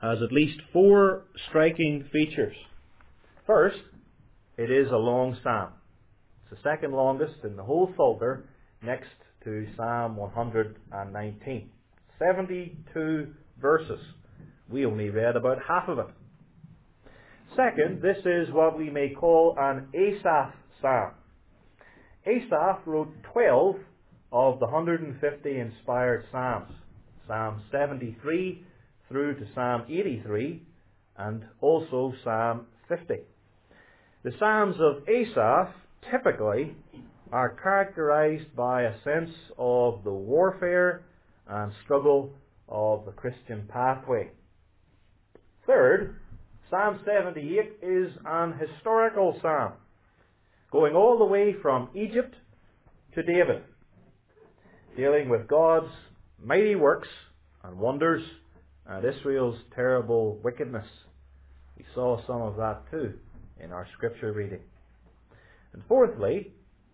has at least four striking features. First, it is a long psalm. It's the second longest in the whole Psalter, next to Psalm 119. 72 verses. We only read about half of it. Second, this is what we may call an Asaph psalm. Asaph wrote 12 of the 150 inspired psalms. Psalm 73 through to Psalm 83 and also Psalm 50. The Psalms of Asaph typically are characterized by a sense of the warfare and struggle of the Christian pathway. Third, Psalm 78 is an historical psalm, going all the way from Egypt to David, dealing with God's mighty works and wonders and Israel's terrible wickedness. We saw some of that too in our scripture reading. And fourthly,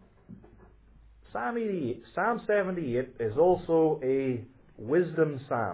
Psalm 78 is also a wisdom psalm.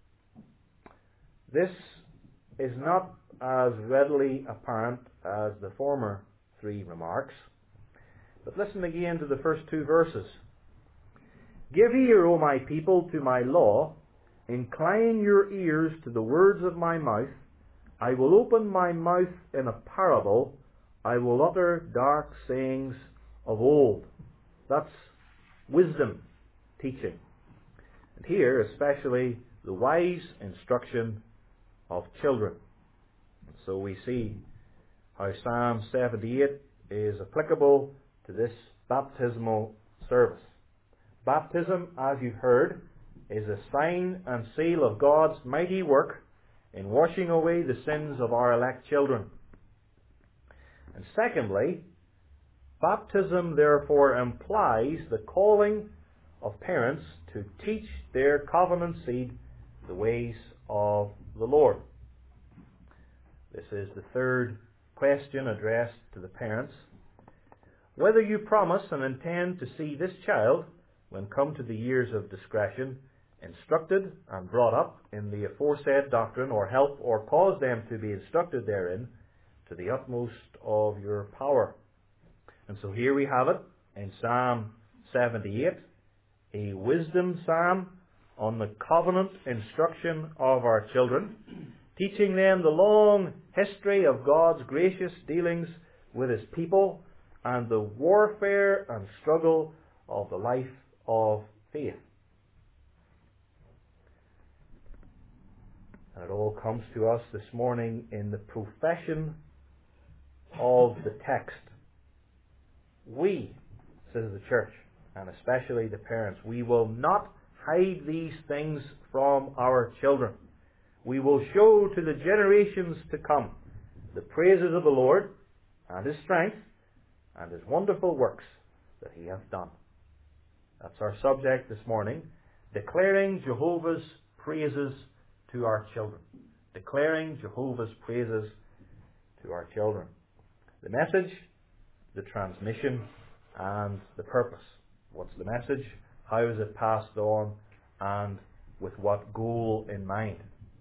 This is not as readily apparent as the former three remarks. But listen again to the first two verses. Give ear, O my people, to my law. Incline your ears to the words of my mouth. I will open my mouth in a parable. I will utter dark sayings of old. That's wisdom teaching. And here, especially, the wise instruction of children. So we see how Psalm 78 is applicable to this baptismal service. Baptism, as you've heard, is a sign and seal of God's mighty work in washing away the sins of our elect children. And secondly, baptism therefore implies the calling of parents to teach their covenant seed the ways of the Lord. This is the third question addressed to the parents. Whether you promise and intend to see this child, when come to the years of discretion, instructed and brought up in the aforesaid doctrine, or help or cause them to be instructed therein, to the utmost of your power. And so here we have it in Psalm 78, a wisdom psalm on the covenant instruction of our children, teaching them the long history of God's gracious dealings with His people and the warfare and struggle of the life of faith. And it all comes to us this morning in the profession of the text. We, says the church, and especially the parents, we will not hide these things from our children. We will show to the generations to come the praises of the Lord and His strength and His wonderful works that He hath done. That's our subject this morning, declaring Jehovah's praises to our children. Declaring Jehovah's praises to our children. The message, the transmission, and the purpose. What's the message? How is it passed on? And with what goal in mind?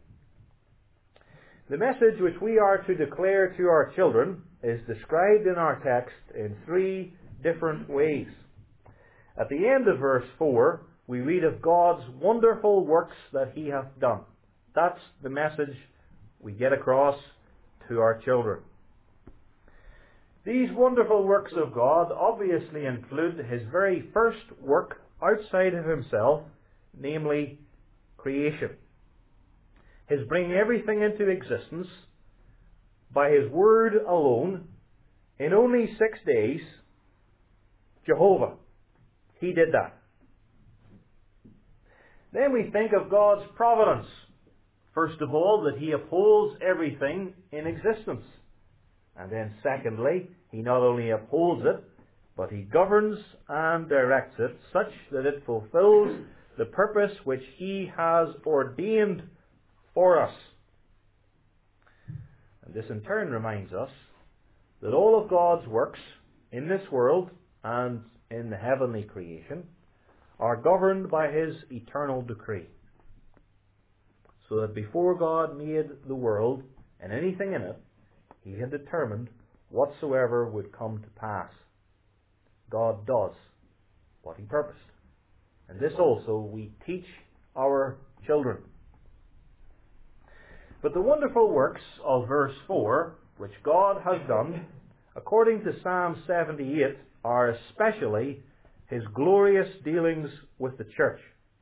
The message which we are to declare to our children is described in our text in three different ways. At the end of verse 4, we read of God's wonderful works that He hath done. That's the message we get across to our children. These wonderful works of God obviously include His very first work outside of Himself, namely creation. His bringing everything into existence by His word alone in only 6 days. Jehovah, He did that. Then we think of God's providence. First of all, that He upholds everything in existence. And then secondly, He not only upholds it, but He governs and directs it such that it fulfills the purpose which He has ordained for us. And this in turn reminds us that all of God's works in this world and in the heavenly creation are governed by His eternal decree. So so that before God made the world and anything in it, He had determined whatsoever would come to pass. God does what He purposed. And this also we teach our children. But the wonderful works of verse 4, which God has done, according to Psalm 78, are especially His glorious dealings with the church.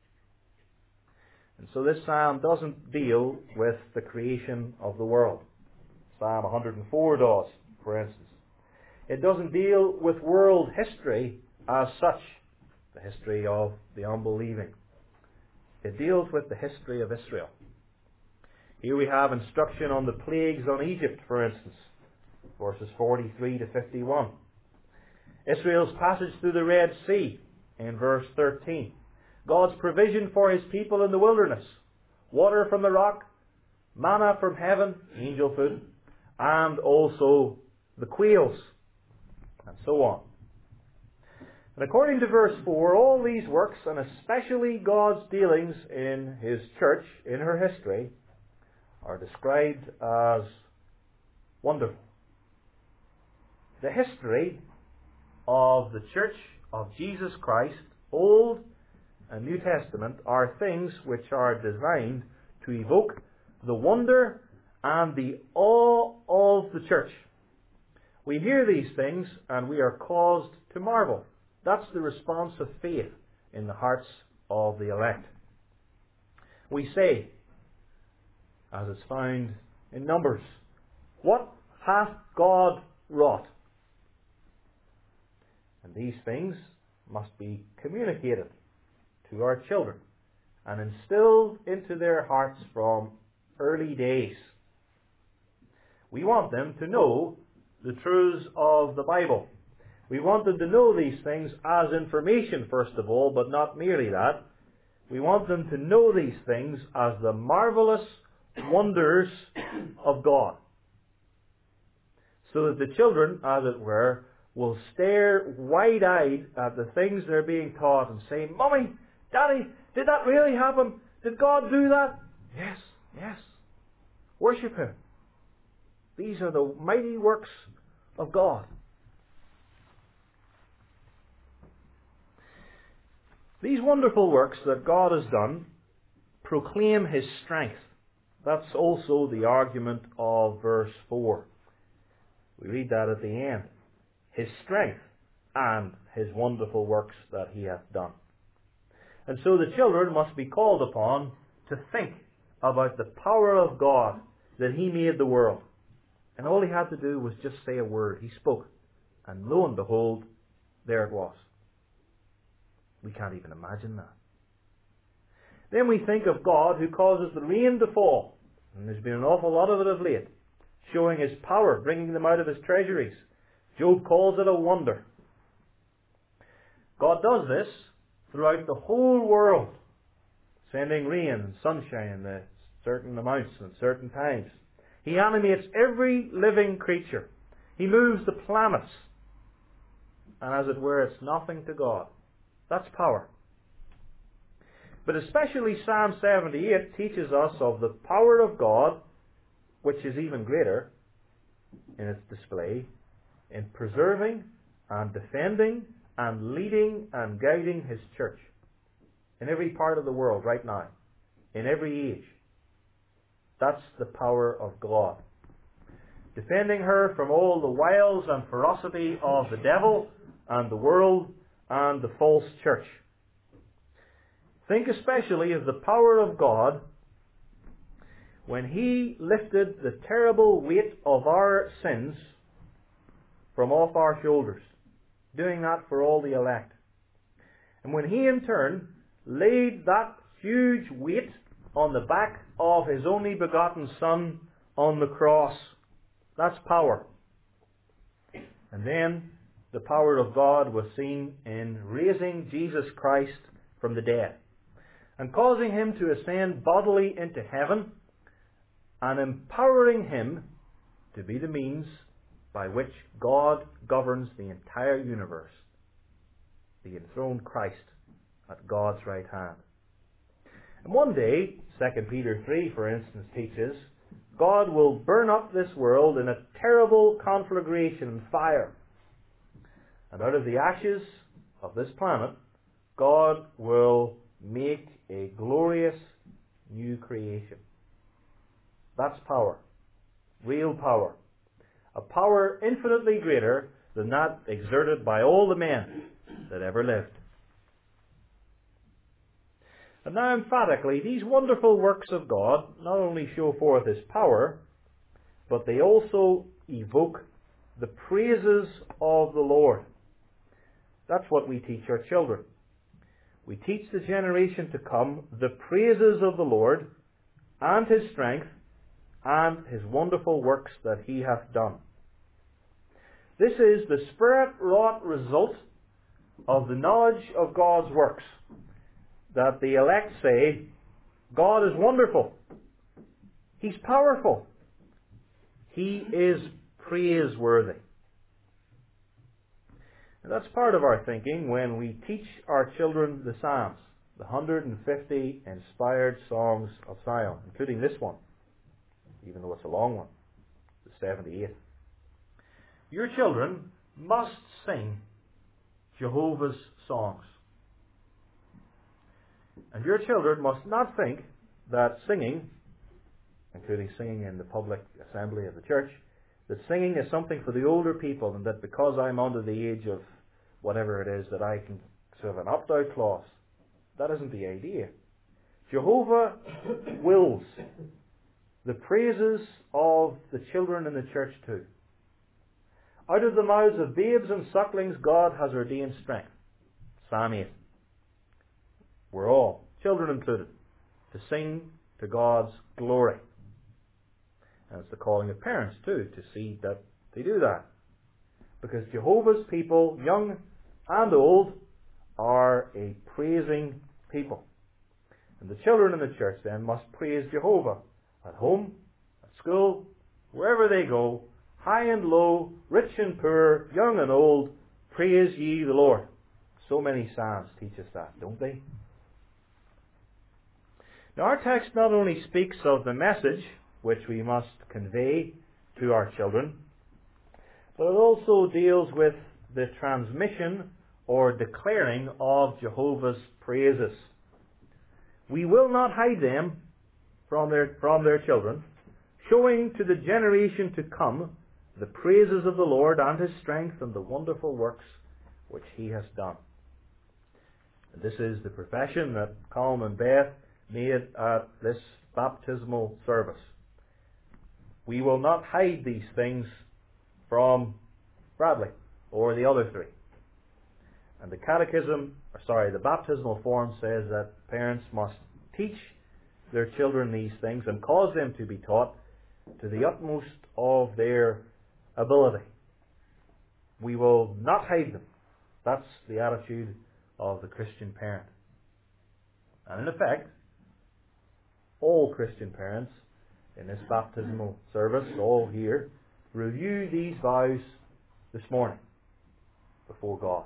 And so this psalm doesn't deal with the creation of the world. Psalm 104 does, for instance. It doesn't deal with world history as such, the history of the unbelieving. It deals with the history of Israel. Here we have instruction on the plagues on Egypt, for instance, verses 43 to 51. Israel's passage through the Red Sea in verse 13. God's provision for His people in the wilderness. Water from the rock, manna from heaven, angel food, and also the quails, and so on. And according to verse 4, all these works, and especially God's dealings in His church, in her history, are described as wonderful. The history of the church of Jesus Christ, Old and New Testament, are things which are designed to evoke the wonder and the awe of the church. We hear these things and we are caused to marvel. That's the response of faith in the hearts of the elect. We say, as it's found in Numbers, "What hath God wrought?" And these things must be communicated to our children and instilled into their hearts from early days. We want them to know the truths of the Bible. We want them to know these things as information, first of all, but not merely that. We want them to know these things as the marvelous wonders of God. So that the children, as it were, will stare wide-eyed at the things they're being taught and say, "Mummy, Daddy, did that really happen? Did God do that?" Yes, yes. Worship Him. These are the mighty works of God. These wonderful works that God has done proclaim His strength. That's also the argument of verse 4. We read that at the end. His strength and His wonderful works that He hath done. And so the children must be called upon to think about the power of God, that He made the world. And all He had to do was just say a word. He spoke. And lo and behold, there it was. We can't even imagine that. Then we think of God who causes the rain to fall. And there's been an awful lot of it of late. Showing His power, bringing them out of His treasuries. Job calls it a wonder. God does this throughout the whole world. Sending rain and sunshine at certain amounts and certain times. He animates every living creature. He moves the planets. And as it were, it's nothing to God. That's power. But especially Psalm 78 teaches us of the power of God, which is even greater in its display, in preserving and defending and leading and guiding His church in every part of the world right now, in every age. That's the power of God. Defending her from all the wiles and ferocity of the devil and the world and the false church. Think especially of the power of God when He lifted the terrible weight of our sins from off our shoulders, doing that for all the elect. And when He in turn laid that huge weight on the back of His only begotten Son on the cross. That's power. And then the power of God was seen in raising Jesus Christ from the dead and causing Him to ascend bodily into heaven and empowering Him to be the means by which God governs the entire universe, the enthroned Christ at God's right hand. And one day, 2 Peter 3, for instance, teaches, God will burn up this world in a terrible conflagration and fire. And out of the ashes of this planet, God will make a glorious new creation. That's power. Real power. A power infinitely greater than that exerted by all the men that ever lived. And now emphatically, these wonderful works of God not only show forth His power, but they also evoke the praises of the Lord. That's what we teach our children. We teach the generation to come the praises of the Lord and His strength and His wonderful works that He hath done. This is the Spirit-wrought result of the knowledge of God's works, that the elect say, God is wonderful. He's powerful. He is praiseworthy. And that's part of our thinking when we teach our children the Psalms, the 150 inspired songs of Zion, including this one, even though it's a long one, the 78th. Your children must sing Jehovah's songs. And your children must not think that singing, including singing in the public assembly of the church, that singing is something for the older people, and that because I'm under the age of whatever it is that I can sort of an opt-out clause. That isn't the idea. Jehovah wills the praises of the children in the church too. Out of the mouths of babes and sucklings God has ordained strength. Psalm 8. We're all, children included, to sing to God's glory. And it's the calling of parents too, to see that they do that. Because Jehovah's people, young and old, are a praising people. And the children in the church then must praise Jehovah at home, at school, wherever they go, high and low, rich and poor, young and old, praise ye the Lord. So many psalms teach us that, don't they? Now our text not only speaks of the message which we must convey to our children, but it also deals with the transmission or declaring of Jehovah's praises. We will not hide them from their children, showing to the generation to come the praises of the Lord and His strength and the wonderful works which He has done. And this is the profession that Colin and Beth made at this baptismal service. We will not hide these things from Bradley or the other three. And the the baptismal form says that parents must teach their children these things and cause them to be taught to the utmost of their ability. We will not hide them. That's the attitude of the Christian parent. And in effect, all Christian parents in this baptismal service, all here, review these vows this morning before God.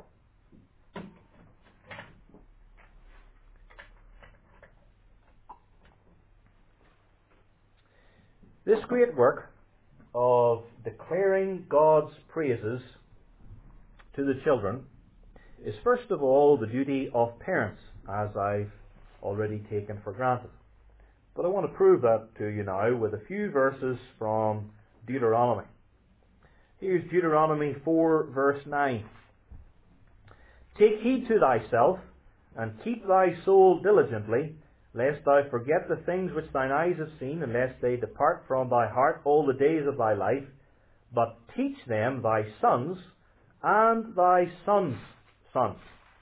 This great work of declaring God's praises to the children is first of all the duty of parents, as I've already taken for granted. But I want to prove that to you now with a few verses from Deuteronomy. Here's Deuteronomy 4 verse 9. Take heed to thyself, and keep thy soul diligently, lest thou forget the things which thine eyes have seen, and lest they depart from thy heart all the days of thy life. But teach them thy sons and thy sons' sons.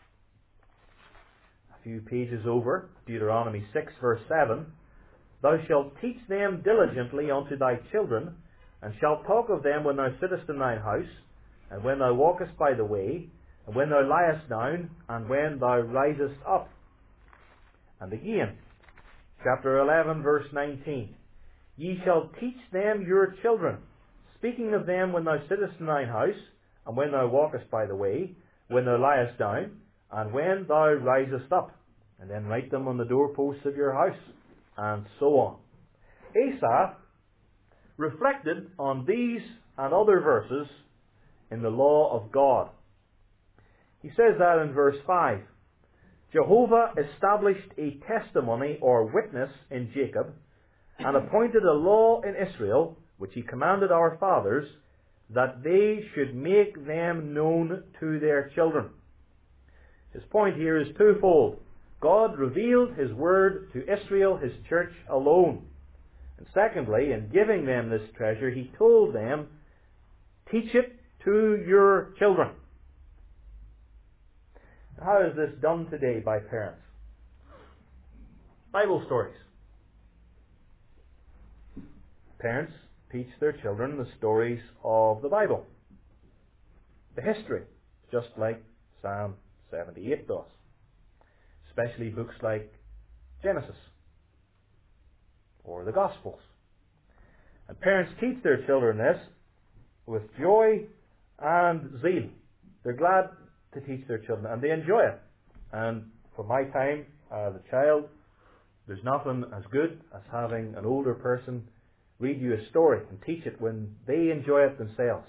A few pages over, Deuteronomy 6 verse 7. Thou shalt teach them diligently unto thy children, and shalt talk of them when thou sittest in thine house, and when thou walkest by the way, and when thou liest down, and when thou risest up. And again, chapter 11, verse 19. Ye shall teach them your children, speaking of them when thou sittest in thine house, and when thou walkest by the way, when thou liest down, and when thou risest up. and then write them on the doorposts of your house, and so on. Asaph reflected on these and other verses in the law of God. He says that in verse 5. Jehovah established a testimony or witness in Jacob, and appointed a law in Israel, which he commanded our fathers, that they should make them known to their children. His point here is twofold. God revealed His word to Israel, His church alone. And secondly, in giving them this treasure, He told them, teach it to your children. How is this done today by parents? Bible stories. Parents teach their children the stories of the Bible, the history, just like Psalm 78 does. Especially books like Genesis or the Gospels. And parents teach their children this with joy and zeal. They're glad to teach their children, and they enjoy it. And for my time as a child, there's nothing as good as having an older person read you a story and teach it when they enjoy it themselves.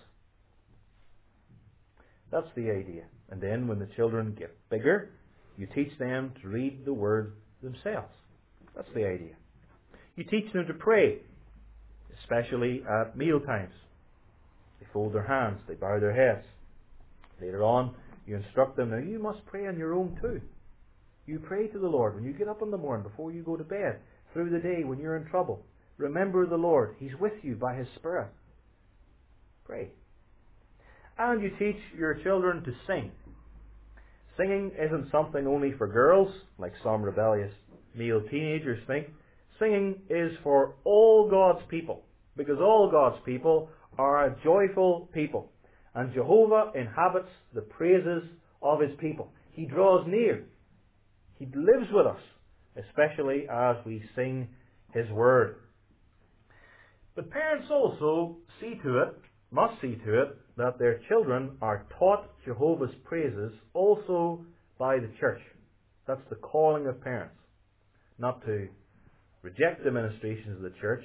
That's the idea. And then when the children get bigger, you teach them to read the Word themselves. That's the idea. You teach them to pray, especially at meal times. They fold their hands, they bow their heads. Later on, you instruct them, now you must pray on your own too. You pray to the Lord when you get up in the morning, before you go to bed, through the day when you're in trouble. Remember the Lord. He's with you by His Spirit. Pray. And you teach your children to sing. Singing isn't something only for girls, like some rebellious male teenagers think. Singing is for all God's people, because all God's people are a joyful people. And Jehovah inhabits the praises of His people. He draws near. He lives with us, especially as we sing His Word. But parents also must see to it, that their children are taught Jehovah's praises also by the church. That's the calling of parents. Not to reject the ministrations of the church,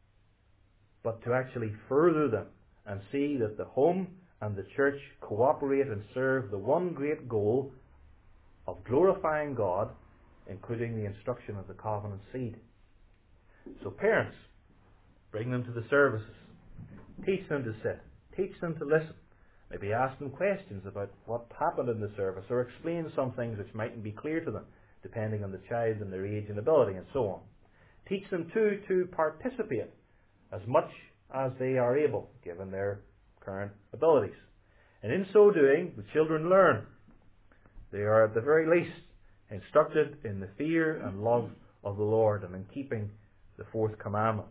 but to actually further them and see that the home and the church cooperate and serve the one great goal of glorifying God, including the instruction of the covenant seed. So parents, bring them to the services. Teach them to sit. Teach them to listen. Maybe ask them questions about what happened in the service, or explain some things which mightn't be clear to them, depending on the child and their age and ability, and so on. Teach them too to participate as much as they are able, given their current abilities. And in so doing, the children learn. They are at the very least instructed in the fear and love of the Lord, and in keeping the fourth commandment.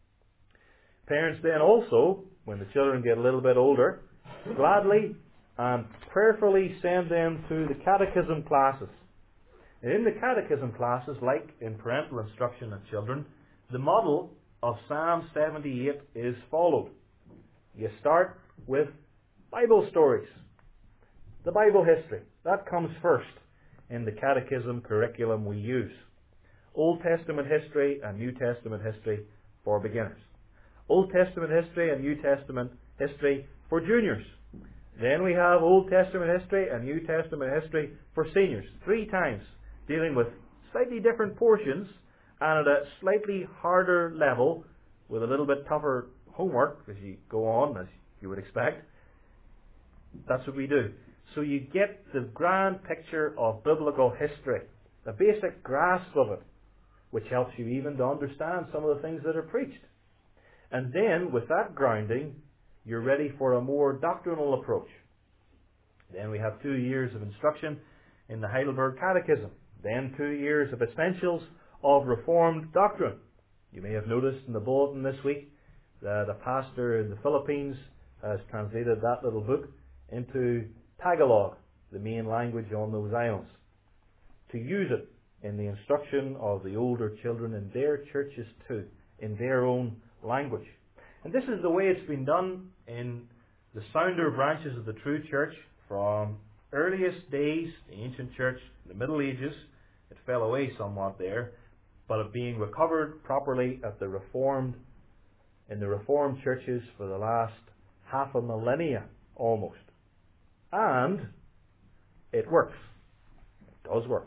Parents then also, when the children get a little bit older, gladly and prayerfully send them to the catechism classes. And in the catechism classes, like in parental instruction of children, the model of Psalm 78 is followed. You start with Bible stories, the Bible history. That comes first in the catechism curriculum we use. Old Testament history and New Testament history for beginners. Old Testament history and New Testament history for juniors. Then we have Old Testament history and New Testament history for seniors. 3 times, dealing with slightly different portions and at a slightly harder level with a little bit tougher homework as you go on, as you would expect. That's what we do. So you get the grand picture of biblical history, the basic grasp of it, which helps you even to understand some of the things that are preached. And then, with that grounding, you're ready for a more doctrinal approach. Then we have 2 years of instruction in the Heidelberg Catechism. Then 2 years of essentials of Reformed doctrine. You may have noticed in the bulletin this week that a pastor in the Philippines has translated that little book into Tagalog, the main language on those islands, to use it in the instruction of the older children in their churches too, in their own language. And this is the way it's been done in the sounder branches of the true church from earliest days, the ancient church, the Middle Ages, It fell away somewhat there, but it being recovered properly at in the Reformed churches for the last half a millennia almost. And it works. It does work.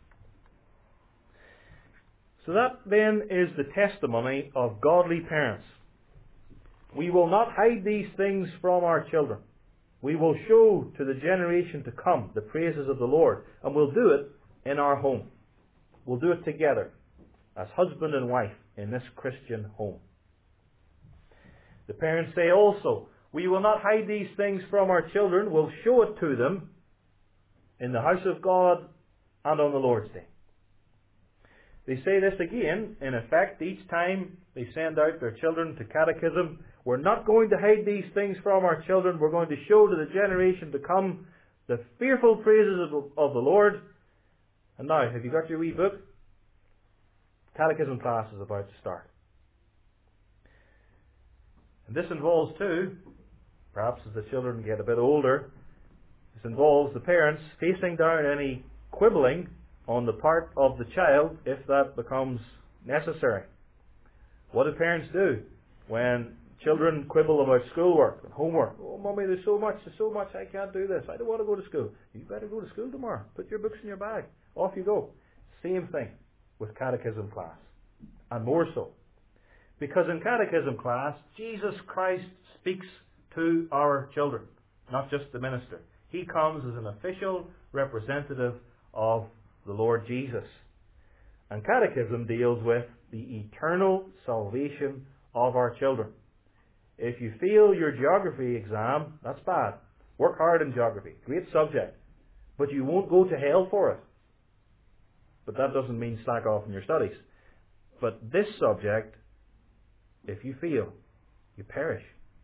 So that then is the testimony of godly parents. We will not hide these things from our children. We will show to the generation to come the praises of the Lord, and we'll do it in our home. We'll do it together as husband and wife in this Christian home. The parents say also, we will not hide these things from our children. We'll show it to them in the house of God and on the Lord's Day. They say this again, in effect, each time they send out their children to catechism. We're not going to hide these things from our children. We're going to show to the generation to come the fearful praises of the Lord. And now, have you got your wee book? Catechism class is about to start. And this involves too, perhaps as the children get a bit older, this involves the parents facing down any quibbling on the part of the child if that becomes necessary. What do parents do when children quibble about schoolwork and homework? Oh, Mummy, there's so much, I can't do this. I don't want to go to school. You better go to school tomorrow. Put your books in your bag. Off you go. Same thing with catechism class. And more so. Because in catechism class, Jesus Christ speaks to our children, not just the minister. He comes as an official representative of the Lord Jesus. And catechism deals with the eternal salvation of our children. If you fail your geography exam, that's bad. Work hard in geography. Great subject. But you won't go to hell for it. But that doesn't mean slack off in your studies. But this subject, if you fail, you perish.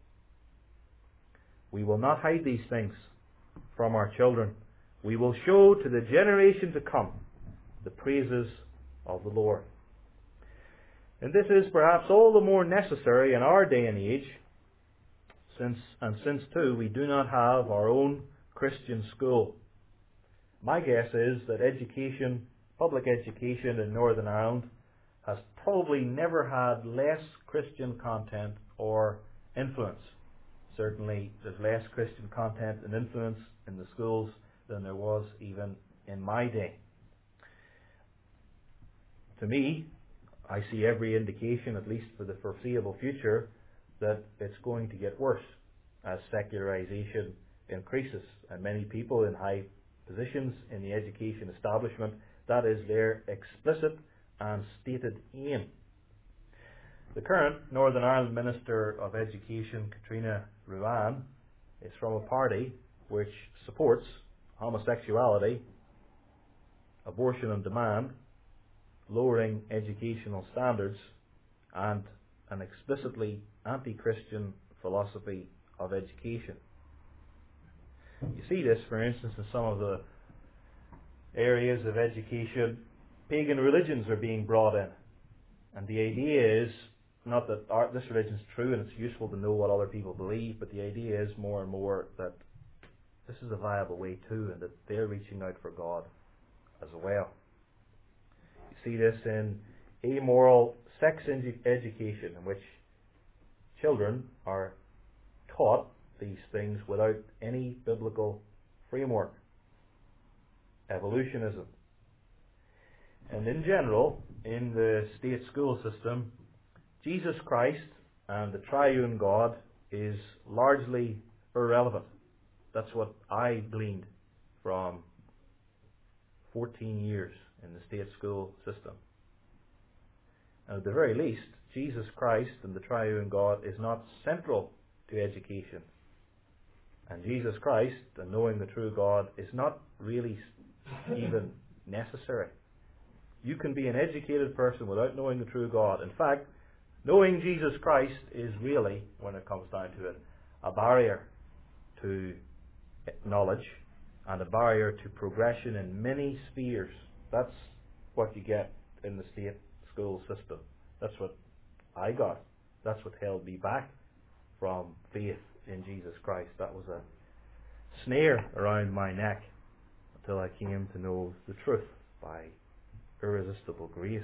We will not hide these things from our children. We will show to the generation to come the praises of the Lord. And this is perhaps all the more necessary in our day and age, since too we do not have our own Christian school. My guess is that education, public education in Northern Ireland, has probably never had less Christian content or influence. Certainly there's less Christian content and influence in the schools than there was even in my day. To me, I see every indication, at least for the foreseeable future, that it's going to get worse as secularization increases. And many people in high positions in the education establishment, that is their explicit and stated aim. The current Northern Ireland Minister of Education, Katrina Ruane, is from a party which supports homosexuality, abortion on demand, lowering educational standards, and an explicitly anti-Christian philosophy of education. You see this, for instance, in some of the areas of education. Pagan religions are being brought in. And the idea is, not that this religion is true and it's useful to know what other people believe, but the idea is more and more that this is a viable way too, and that they're reaching out for God as well. You see this in amoral sex education, in which children are taught these things without any biblical framework. Evolutionism. And in general, in the state school system, Jesus Christ and the triune God is largely irrelevant. That's what I gleaned from 14 years in the state school system. And at the very least, Jesus Christ and the triune God is not central to education. And Jesus Christ and knowing the true God is not really even necessary. You can be an educated person without knowing the true God. In fact, knowing Jesus Christ is really, when it comes down to it, a barrier to knowledge and a barrier to progression in many spheres. That's what you get in the state school system. That's what I got. That's what held me back from faith in Jesus Christ. That was a snare around my neck until I came to know the truth by irresistible grace.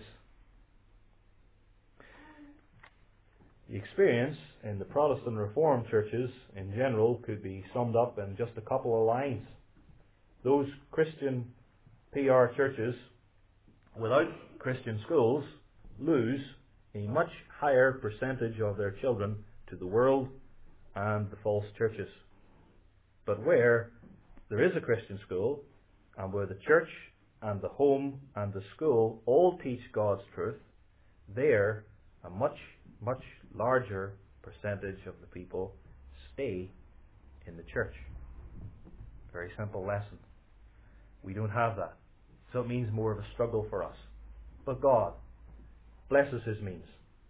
The experience in the Protestant Reformed churches in general could be summed up in just a couple of lines. Those Christian PR churches without Christian schools lose a much higher percentage of their children to the world and the false churches. But where there is a Christian school, and where the church and the home and the school all teach God's truth, there a much, much larger percentage of the people stay in the church. Very simple lesson. We don't have that. So it means more of a struggle for us. But God blesses His means.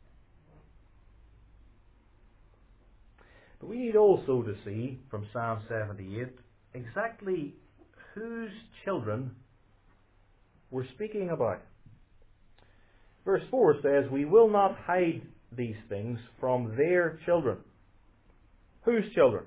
But we need also to see from Psalm 78 exactly whose children we're speaking about. Verse 4 says, "We will not hide these things from their children." Whose children?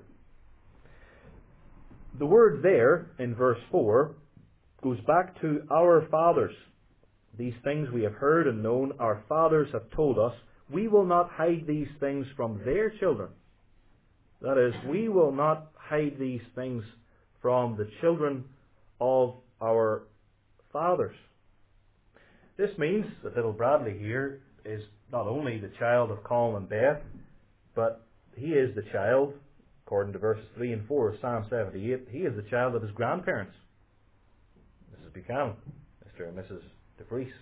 The word "there" in verse 4 goes back to our fathers. These things we have heard and known, our fathers have told us. We will not hide these things from their children. That is, we will not hide these things from the children of our fathers. This means that little Bradley here is not only the child of Colin and Beth, but he is the child, according to verses 3 and 4 of Psalm 78, he is the child of his grandparents, Mrs. Buchanan, Mr. and Mrs. DeVries.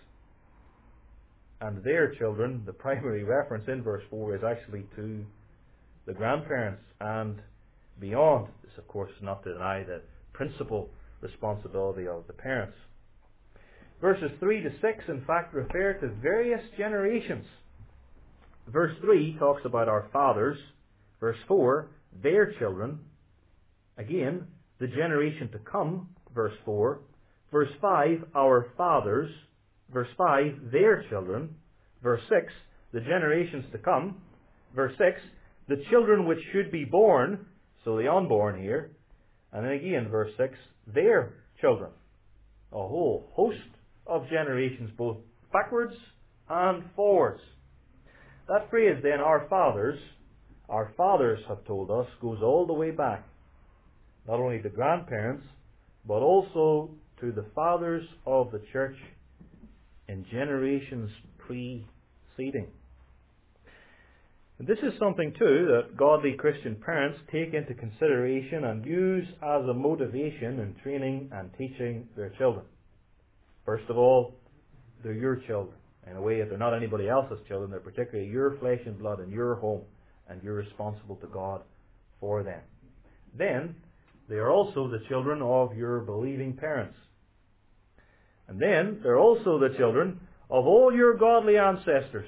And their children, the primary reference in verse 4 is actually to the grandparents and beyond. This, of course, is not to deny the principal responsibility of the parents. Verses 3 to 6, in fact, refer to various generations. Verse 3 talks about our fathers. Verse 4, their children. Again, the generation to come. Verse 4. Verse 5, our fathers. Verse 5, their children. Verse 6, the generations to come. Verse 6, the children which should be born. So the unborn here. And then again, verse 6, their children. A whole host of generations, both backwards and forwards. That phrase then, our fathers have told us, goes all the way back. Not only to grandparents, but also to the fathers of the church in generations preceding. And this is something too that godly Christian parents take into consideration and use as a motivation in training and teaching their children. First of all, they're your children. In a way, if they're not anybody else's children, they're particularly your flesh and blood in your home, and you're responsible to God for them. Then, they are also the children of your believing parents. And then, they're also the children of all your godly ancestors,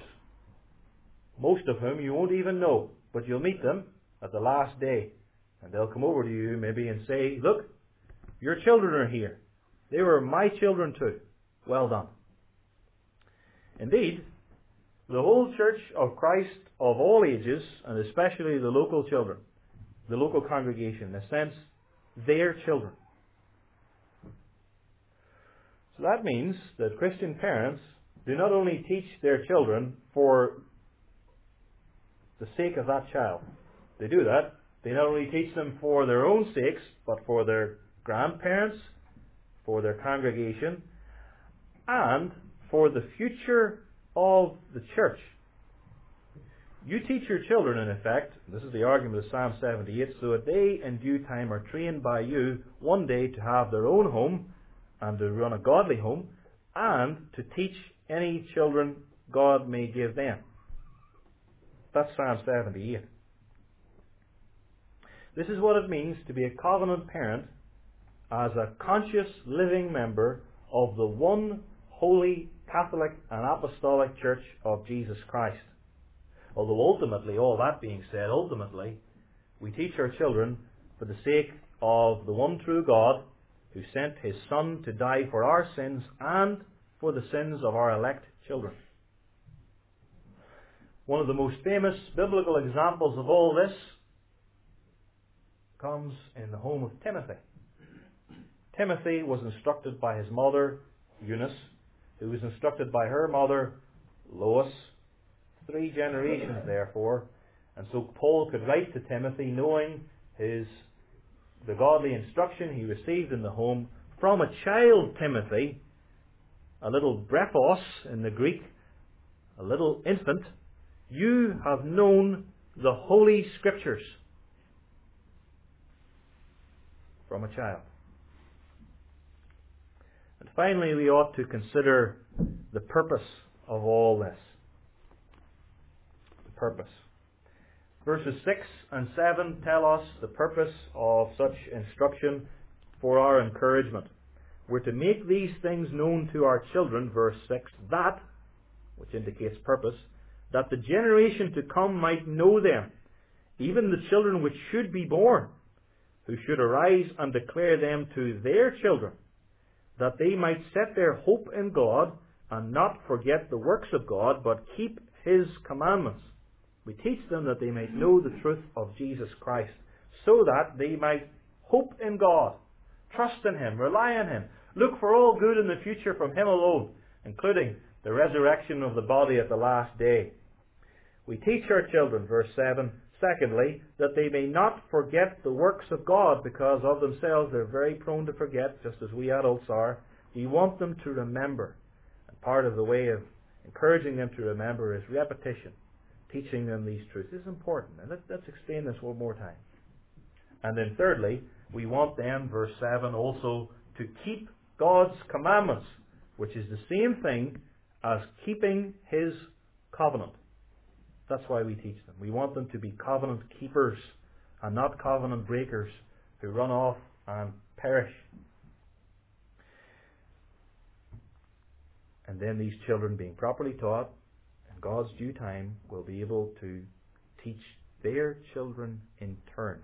most of whom you won't even know, but you'll meet them at the last day. And they'll come over to you maybe and say, look, your children are here. They were my children too. Well done. Indeed, the whole church of Christ of all ages, and especially the local children, the local congregation, in a sense, their children. So that means that Christian parents do not only teach their children for the sake of that child. They do that. They not only teach them for their own sakes, but for their grandparents, for their congregation, and for the future of the church. You teach your children, in effect, this is the argument of Psalm 78, so that they in due time are trained by you one day to have their own home and to run a godly home, and to teach any children God may give them. That's Psalm 78. This is what it means to be a covenant parent as a conscious living member of the one holy Catholic and Apostolic Church of Jesus Christ. Although ultimately, all that being said, ultimately, we teach our children for the sake of the one true God who sent His Son to die for our sins and for the sins of our elect children. One of the most famous biblical examples of all this comes in the home of Timothy. Timothy was instructed by his mother, Eunice, who was instructed by her mother, Lois. 3 generations, therefore. And so Paul could write to Timothy knowing the godly instruction he received in the home from a child Timothy, a little brephos in the Greek, a little infant. You have known the Holy Scriptures from a child. And finally, we ought to consider the purpose of all this. The purpose. Verses 6 and 7 tell us the purpose of such instruction for our encouragement. We're to make these things known to our children, verse 6, that, which indicates purpose, that the generation to come might know them, even the children which should be born, who should arise and declare them to their children, that they might set their hope in God and not forget the works of God, but keep His commandments. We teach them that they might know the truth of Jesus Christ, so that they might hope in God, trust in Him, rely on Him, look for all good in the future from Him alone, including the resurrection of the body at the last day. We teach our children, verse 7, secondly, that they may not forget the works of God, because of themselves they're very prone to forget, just as we adults are. We want them to remember. And part of the way of encouraging them to remember is repetition. Teaching them these truths is important. And let's explain this one more time. And then thirdly, we want them, verse 7, also to keep God's commandments, which is the same thing as keeping His covenant. That's why we teach them. We want them to be covenant keepers and not covenant breakers who run off and perish. And then these children, being properly taught in God's due time, will be able to teach their children in turn.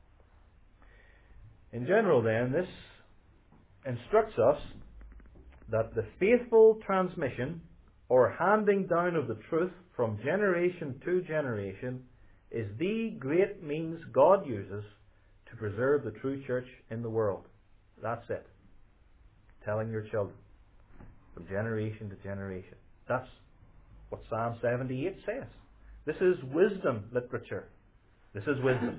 In general, then, this instructs us that the faithful transmission or handing down of the truth from generation to generation is the great means God uses to preserve the true church in the world. That's it. Telling your children from generation to generation. That's what Psalm 78 says. This is wisdom literature. This is wisdom.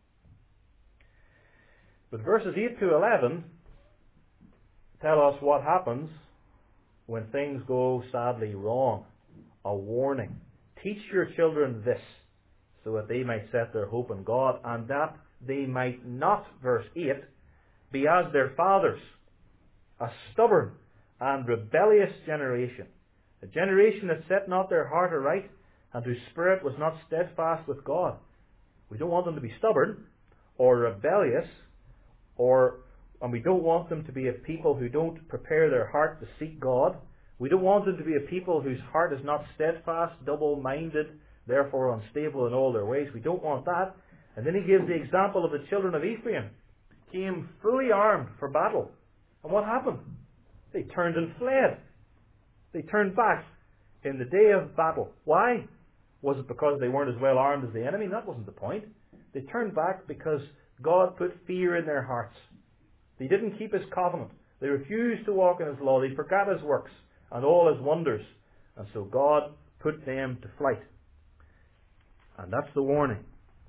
But verses 8 to 11 tell us what happens when things go sadly wrong. A warning. Teach your children this, so that they might set their hope in God, and that they might not, verse 8, be as their fathers, a stubborn and rebellious generation, a generation that set not their heart aright, and whose spirit was not steadfast with God. We don't want them to be stubborn or rebellious, and we don't want them to be a people who don't prepare their heart to seek God. We don't want them to be a people whose heart is not steadfast, double-minded, therefore unstable in all their ways. We don't want that. And then he gives the example of the children of Ephraim. Came fully armed for battle. And what happened? They turned and fled. They turned back in the day of battle. Why? Was it because they weren't as well armed as the enemy? That wasn't the point. They turned back because God put fear in their hearts. They didn't keep His covenant. They refused to walk in His law. They forgot His works and all His wonders. And so God put them to flight. And that's the warning.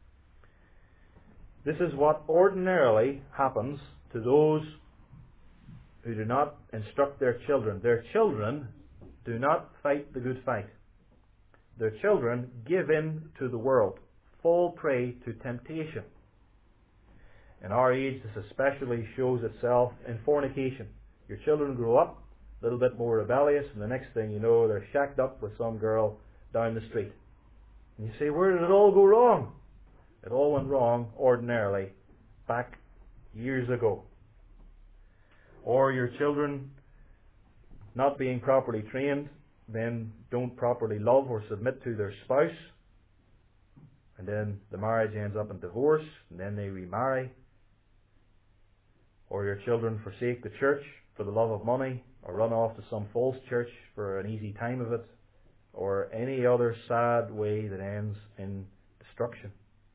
This is what ordinarily happens to those who do not instruct their children. Their children do not fight the good fight. Their children give in to the world, fall prey to temptation. In our age, this especially shows itself in fornication. Your children grow up a little bit more rebellious, and the next thing you know, they're shacked up with some girl down the street. And you say, where did it all go wrong? It all went wrong ordinarily back years ago. Or your children not being properly trained, then don't properly love or submit to their spouse, and then the marriage ends up in divorce, and then they remarry. Or your children forsake the church for the love of money, or run off to some false church for an easy time of it, or any other sad way that ends in destruction.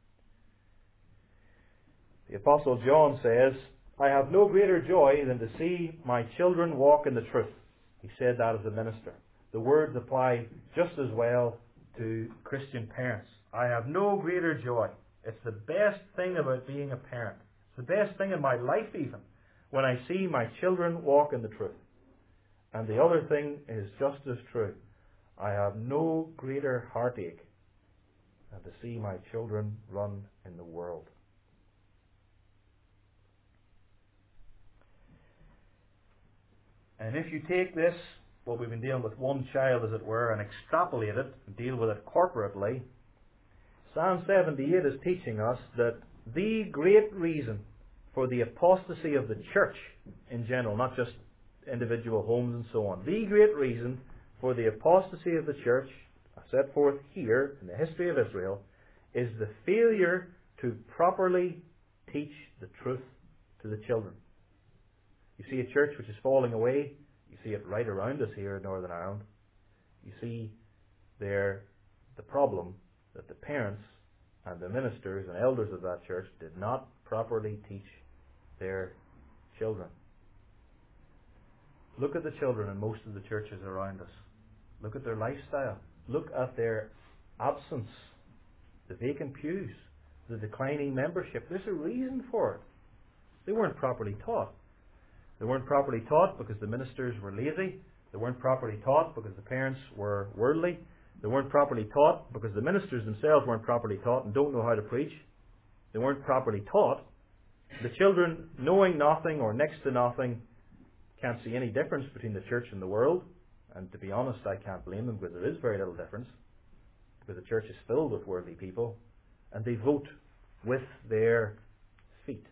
The Apostle John says, I have no greater joy than to see my children walk in the truth. He said that as a minister. The words apply just as well to Christian parents. I have no greater joy. It's the best thing about being a parent. It's the best thing in my life even, when I see my children walk in the truth. And the other thing is just as true. I have no greater heartache than to see my children run in the world. And if you take this, what we've been dealing with one child, as it were, and extrapolate it and deal with it corporately, Psalm 78 is teaching us that the great reason for the apostasy of the church in general, not just individual homes and so on, the great reason for the apostasy of the church, set forth here in the history of Israel, is the failure to properly teach the truth to the children. You see a church which is falling away. You see it right around us here in Northern Ireland. You see there the problem that the parents and the ministers and elders of that church did not properly teach their children. Look at the children in most of the churches around us. Look at their lifestyle. Look at their absence, the vacant pews, the declining membership. There's a reason for it. They weren't properly taught. They weren't properly taught because the ministers were lazy. They weren't properly taught because the parents were worldly. They weren't properly taught because the ministers themselves weren't properly taught and don't know how to preach. They weren't properly taught. The children, knowing nothing or next to nothing, can't see any difference between the church and the world. And to be honest, I can't blame them, because there is very little difference. Because the church is filled with worldly people, and they vote with their feet.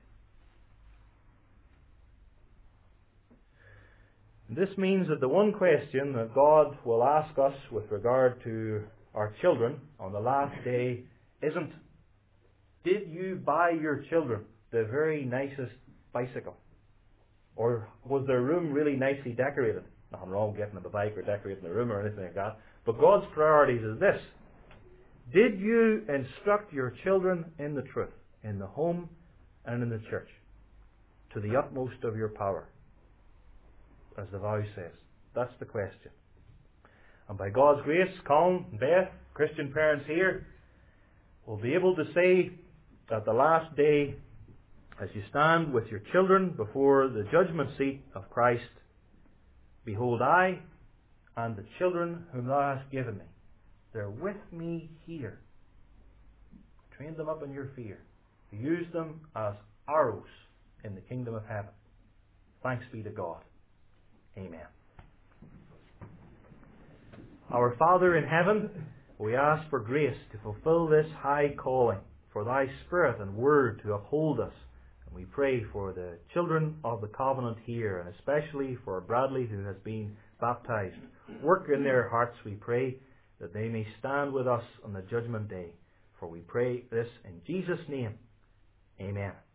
This means that the one question that God will ask us with regard to our children on the last day isn't, did you buy your children the very nicest bicycle? Or was their room really nicely decorated? Nothing wrong with getting them a bike or decorating the room or anything like that. But God's priorities is this. Did you instruct your children in the truth, in the home and in the church, to the utmost of your power? As the vow says. That's the question. And by God's grace, Colin, Beth, Christian parents here, will be able to say that the last day, as you stand with your children before the judgment seat of Christ, behold, I and the children whom thou hast given me, they're with me here. Train them up in your fear. Use them as arrows in the kingdom of heaven. Thanks be to God. Amen. Our Father in heaven, we ask for grace to fulfill this high calling, for thy Spirit and Word to uphold us. And we pray for the children of the covenant here, and especially for Bradley, who has been baptized. Work in their hearts, we pray, that they may stand with us on the judgment day. For we pray this in Jesus' name. Amen.